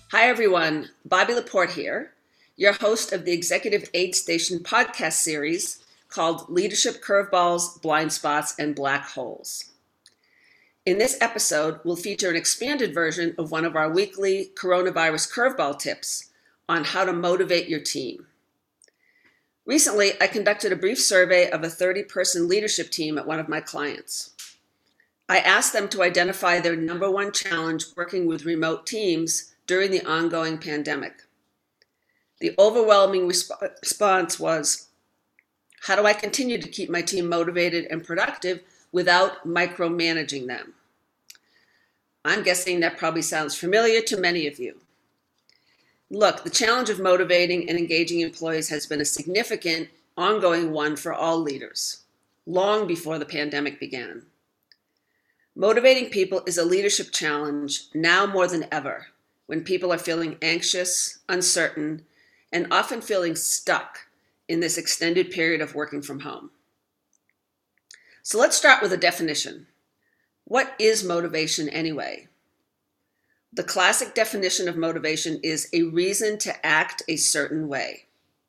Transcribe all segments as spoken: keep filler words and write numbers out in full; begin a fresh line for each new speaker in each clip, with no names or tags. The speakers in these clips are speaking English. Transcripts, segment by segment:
Hi, everyone. Bobby Laporte here, your host of the Executive Aid Station podcast series called Leadership Curveballs, Blind Spots, and Black Holes. In this episode, we'll feature an expanded version of one of our weekly coronavirus curveball tips on how to motivate your team. Recently, I conducted a brief survey of a thirty-person leadership team at one of my clients. I asked them to identify their number one challenge working with remote teams during the ongoing pandemic. The overwhelming resp- response was, how do I continue to keep my team motivated and productive without micromanaging them? I'm guessing that probably sounds familiar to many of you. Look, the challenge of motivating and engaging employees has been a significant, ongoing one for all leaders, long before the pandemic began. Motivating people is a leadership challenge now more than ever, when people are feeling anxious, uncertain, and often feeling stuck in this extended period of working from home. So let's start with a definition. What is motivation anyway? The classic definition of motivation is a reason to act a certain way.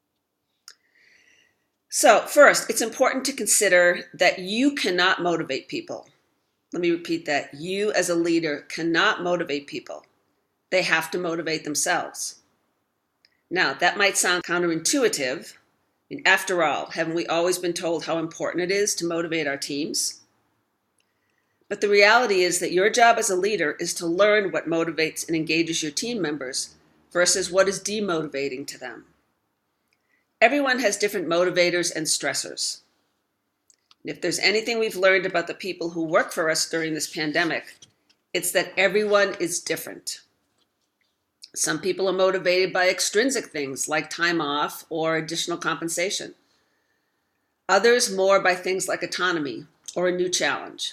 So first, it's important to consider that you cannot motivate people. Let me repeat that. You as a leader cannot motivate people. They have to motivate themselves. Now, that might sound counterintuitive. I mean, after all, haven't we always been told how important it is to motivate our teams? But the reality is that your job as a leader is to learn what motivates and engages your team members versus what is demotivating to them. Everyone has different motivators and stressors. And if there's anything we've learned about the people who work for us during this pandemic, it's that everyone is different. Some people are motivated by extrinsic things like time off or additional compensation. Others more by things like autonomy or a new challenge.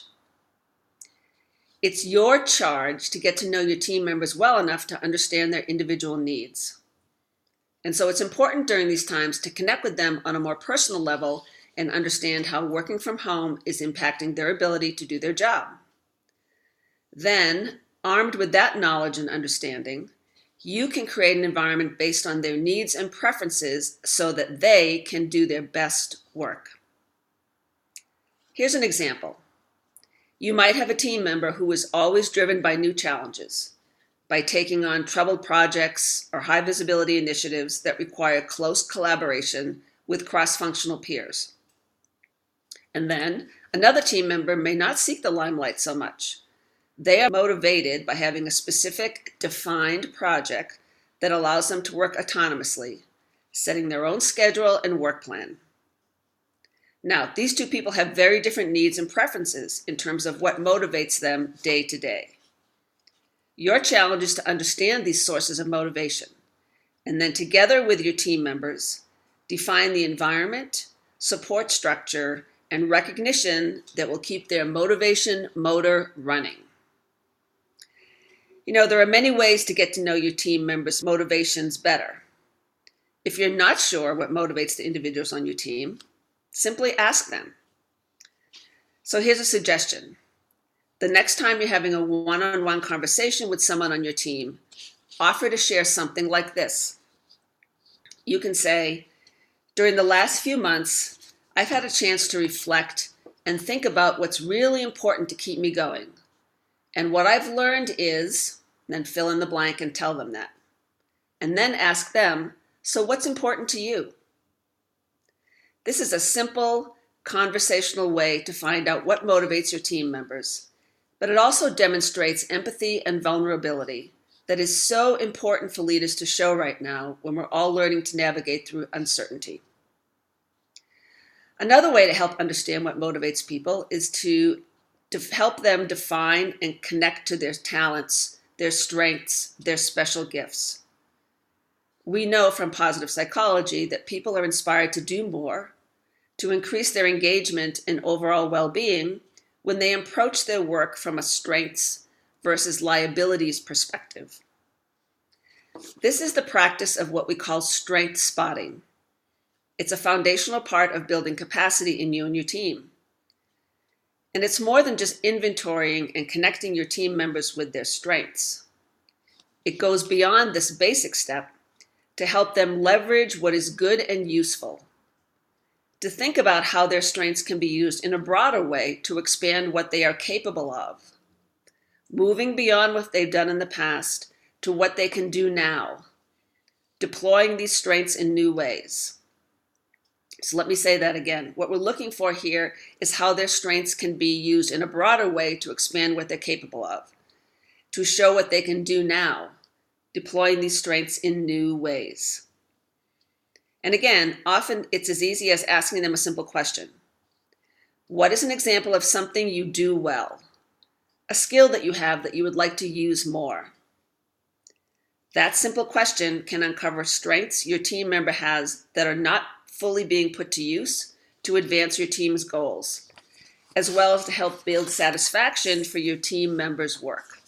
It's your charge to get to know your team members well enough to understand their individual needs. And so it's important during these times to connect with them on a more personal level and understand how working from home is impacting their ability to do their job. Then, armed with that knowledge and understanding, you can create an environment based on their needs and preferences so that they can do their best work. Here's an example. You might have a team member who is always driven by new challenges, by taking on troubled projects or high visibility initiatives that require close collaboration with cross-functional peers. And then another team member may not seek the limelight so much. They are motivated by having a specific, defined project that allows them to work autonomously, setting their own schedule and work plan. Now, these two people have very different needs and preferences in terms of what motivates them day to day. Your challenge is to understand these sources of motivation, and then together with your team members, define the environment, support structure, and recognition that will keep their motivation motor running. You know, there are many ways to get to know your team members' motivations better. If you're not sure what motivates the individuals on your team, simply ask them. So here's a suggestion. The next time you're having a one-on-one conversation with someone on your team, offer to share something like this. You can say, during the last few months, I've had a chance to reflect and think about what's really important to keep me going. And what I've learned is, then fill in the blank and tell them that. And then ask them, so what's important to you? This is a simple, conversational way to find out what motivates your team members, but it also demonstrates empathy and vulnerability that is so important for leaders to show right now when we're all learning to navigate through uncertainty. Another way to help understand what motivates people is to to help them define and connect to their talents, their strengths, their special gifts. We know from positive psychology that people are inspired to do more, to increase their engagement and overall well-being when they approach their work from a strengths versus liabilities perspective. This is the practice of what we call strength spotting. It's a foundational part of building capacity in you and your team. And it's more than just inventorying and connecting your team members with their strengths. it goes beyond this basic step to help them leverage what is good and useful, to think about how their strengths can be used in a broader way to expand what they are capable of, moving beyond what they've done in the past to what they can do now, deploying these strengths in new ways. So let me say that again. What we're looking for here is how their strengths can be used in a broader way to expand what they're capable of, to show what they can do now, deploying these strengths in new ways. And again, often it's as easy as asking them a simple question. What is an example of something you do well? A skill that you have that you would like to use more? That simple question can uncover strengths your team member has that are not fully being put to use to advance your team's goals, as well as to help build satisfaction for your team members' work.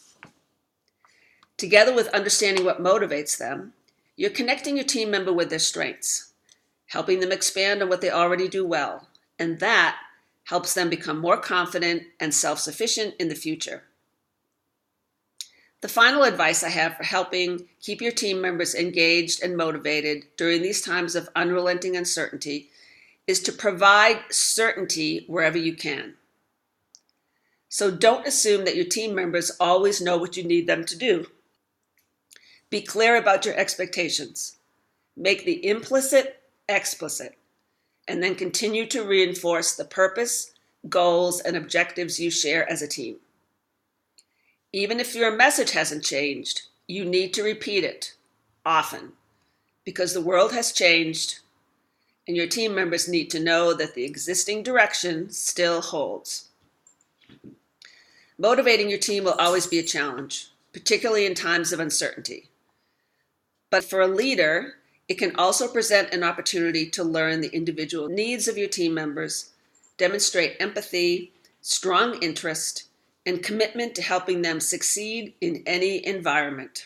Together with understanding what motivates them, you're connecting your team member with their strengths, helping them expand on what they already do well, and that helps them become more confident and self-sufficient in the future. The final advice I have for helping keep your team members engaged and motivated during these times of unrelenting uncertainty is to provide certainty wherever you can. So don't assume that your team members always know what you need them to do. Be clear about your expectations. Make the implicit explicit, and then continue to reinforce the purpose, goals, and objectives you share as a team. Even if your message hasn't changed, you need to repeat it often, because the world has changed and your team members need to know that the existing direction still holds. Motivating your team will always be a challenge, particularly in times of uncertainty. But for a leader, it can also present an opportunity to learn the individual needs of your team members, demonstrate empathy, strong interest, and commitment to helping them succeed in any environment.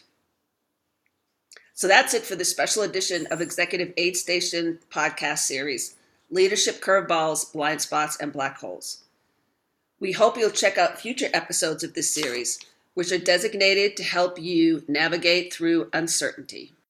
So that's it for this special edition of Executive Aid Station podcast series, Leadership Curveballs, Blind Spots, and Black Holes. We hope you'll check out future episodes of this series, which are designated to help you navigate through uncertainty.